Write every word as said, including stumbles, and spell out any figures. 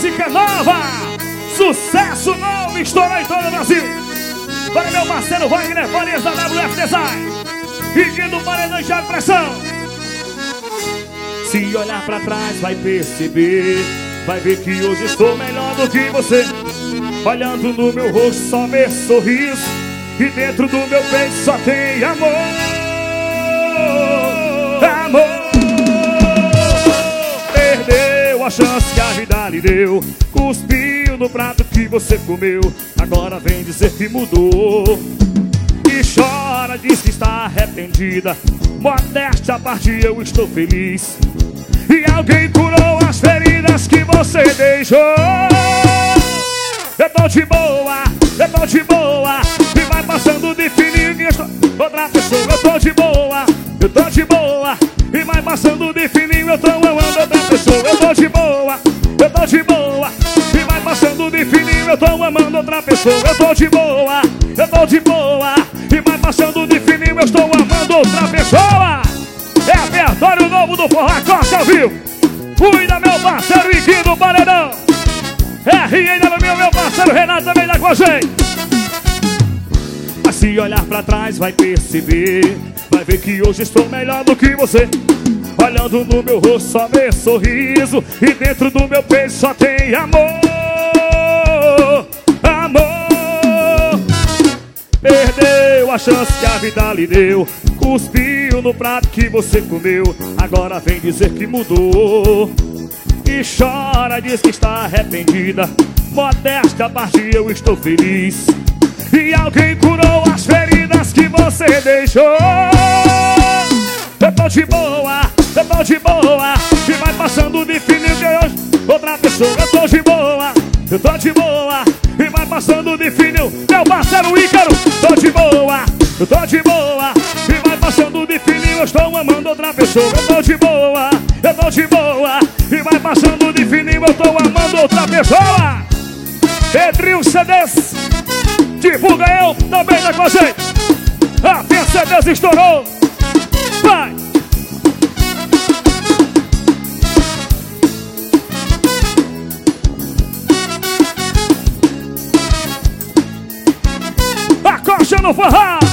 música nova, sucesso novo, estourou em todo o Brasil. Para meu parceiro Wagner Farias da W F Design e Guido Paredão de Pressão. Se olhar pra trás vai perceber, vai ver que hoje estou melhor do que você. Olhando no meu rosto só vê sorriso, e dentro do meu peito só tem amor. Amor. Perdeu a chance que a vida lhe deu, cuspiu no prato que você comeu. Agora vem dizer que mudou e chora, diz que está arrependida. Modéstia à parte, eu estou feliz. E alguém curou as feridas que você deixou. Eu tô de boa, eu tô de boa, e vai passando de fininho que estou... Outra pessoa, eu tô de boa, eu tô de boa, e vai passando de fininho, eu tô amando outra pessoa. Eu tô de boa, eu tô de boa, e vai passando de fininho, eu tô amando outra pessoa. Eu tô de boa, eu tô de boa, e vai passando de fininho, eu estou amando outra pessoa. É repertório novo do Forró Costa ao vivo. Cuida meu parceiro Iguinho do Paredão. É, e ainda no meu, meu parceiro Renato também dá com a gente. Mas se olhar pra trás vai perceber, vai ver que hoje estou melhor do que você. Olhando no meu rosto só vê sorriso, e dentro do meu peito só tem amor. Amor. Perdeu a chance que a vida lhe deu, cuspiu no prato que você comeu. Agora vem dizer que mudou e chora, diz que está arrependida. Modéstia à parte, eu estou feliz. E alguém curou as feridas que você deixou. Eu tô de boa, eu tô de boa, e vai passando de fininho de hoje outra pessoa. Eu tô de boa, eu tô de boa, e vai passando de fininho meu parceiro Ícaro. Tô de boa, eu tô de boa, e vai passando de fininho, eu estou amando outra pessoa. Eu tô de boa, eu tô de boa, e vai passando de fininho, eu estou amando outra pessoa. Pedrinho C Ds, divulga eu, também tá com a gente. A P C Ds estourou. Vai! A coxa no forró.